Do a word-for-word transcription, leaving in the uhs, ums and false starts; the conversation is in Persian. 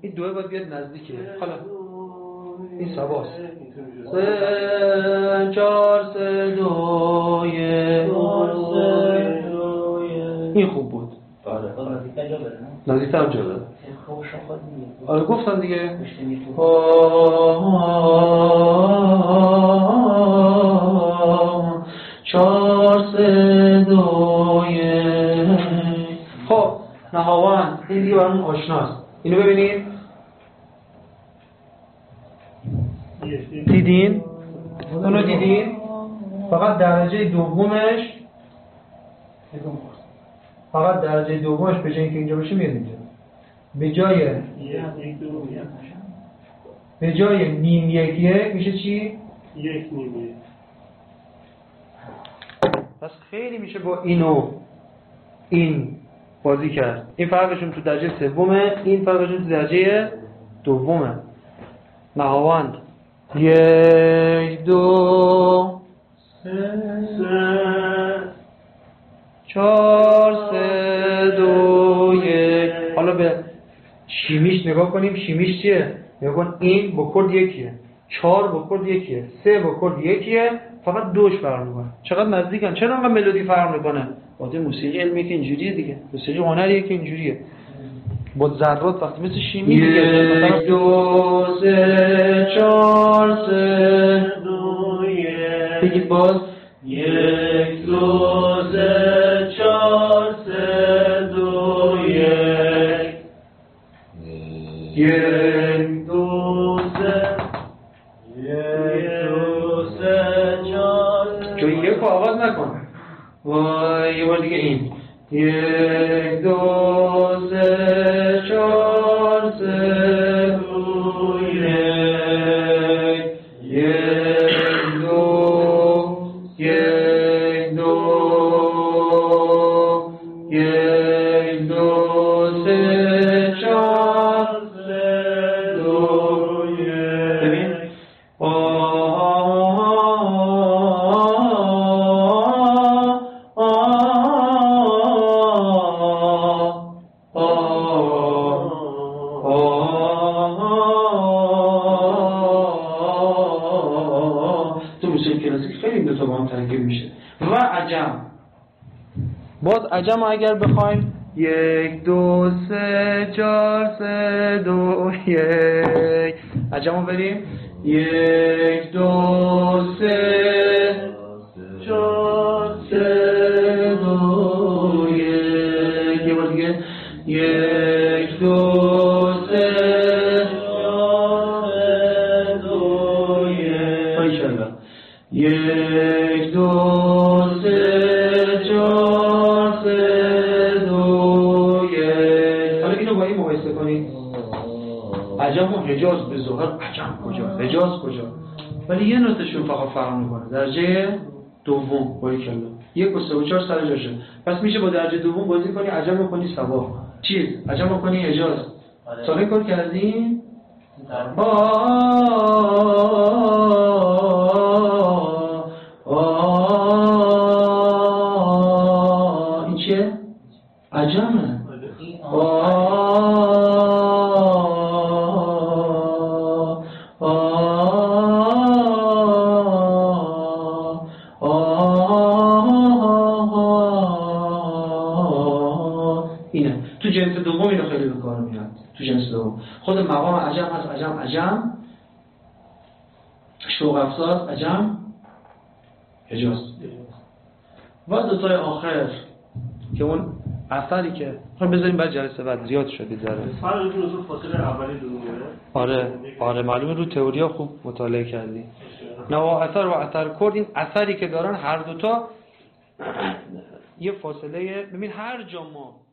این دوه باید بیاد نزدیکه. حالا این سباست. سه چهار سه دوی این خوب بود. آره نزدیکتر هم جا بده. آره گفتم دیگه. چهار سه دوی. خب نهاوند این دیگه برامون آشناست. اینو ببینید. دیدین؟ اونو دیدین؟ فقط درجه دومش فقط درجه دومش به جای اینکه اینجا باشه میاد اینجا. به جای به جای نیم یک یک میشه چی؟ یک نیم یک. پس خیلی میشه با اینو این بازی کرد. این فرقشون تو درجه سومه، این فرقشون تو درجه دومه. نهاوند یک دو سه چهار سه دو یک. حالا به شیمیش نگاه کنیم. شیمیش چیه؟ نگاه کن این با کد یکیه، چهار با کد یکیه، سه با کد یکیه، فقط دوش فرق میکنه. چقدر نزدیکن. چرا انقدر ملودی فرق میکنه؟ واسه موسیقی علمی که اینجوریه دیگه، موسیقی هنریه که اینجوریه. با ذرات وقتی مثل شیمی دیگه. یک دو سه چهار سه دو یک. بگید باز. یک دو سه چهار سه دو یک. یک دو سه یک دو سه چهار. جو یک رو آغاز نکن. وای یه بار دیگه این. یک دو سه چهار سه دو یک. یک دو یک دو یک دو سه چهار سه دو یک. ببین و عجم. باز عجم اگر بخوایم یک دو سه چهار سه دو یک. عجم رو بریم. یک دو سه چهار سه دو یک. یه بار دیگه. یک دو سه چهار سه دو یک. انشالله. یک دو سه چهار سه دو یک. حالا اینو با این مقایسه کنید. عجم و حجاز به ظاهر عجم کجا حجاز کجا، ولی یه نوتشون فقط فرق میکنه. درجه دوم باریکلا یک و سه و چهار سر جاشه. پس میشه با درجه دوم بازی کنی. عجم رو کنی سبا چیز، عجم رو کنی حجاز. ساله کار کردیم. این چیه؟ عجمه. اینه تو جنس دوم اینو خیلی به کار میاد. تو جنس دوم خود مقام عجم هست. عجم عجم شوق افزار عجم حجاز. و دوتای آخر که اون اثری که خب بذاریم بعد جلسه بعد زیاد شد ذره. فرق رو فاصله اولی دومیه. آره آره معلومه رو تئوریا خوب مطالعه کردی. نوا اثر و اثر کرد این اثری که دارن هر دوتا یه فاصله. ببین هر جا ما